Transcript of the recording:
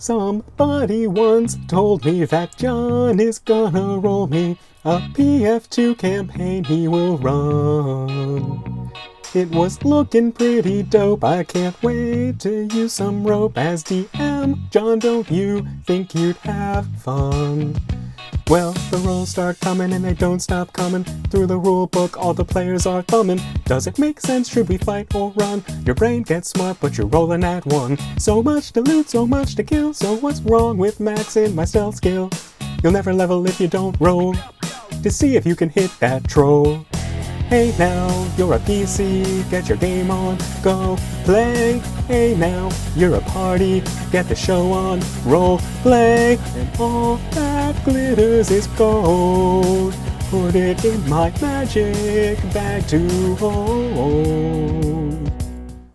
Somebody once told me that John is gonna roll me a PF2 campaign he will run. It was looking pretty dope, I can't wait to use some rope as DM. John, don't you think you'd have fun? Well, the rolls start coming and they don't stop coming. Through the rule book, all the players are thumbing. Does it make sense? Should we fight or run? Your brain gets smart, but you're rolling at 1. So much to loot, so much to kill. So what's wrong with maxing my stealth skill? You'll never level if you don't roll to see if you can hit that troll. Hey now, you're a PC, get your game on, go play. Hey now, you're a party, get the show on, role play. And all that glitters is gold. Put it in my magic bag to hold.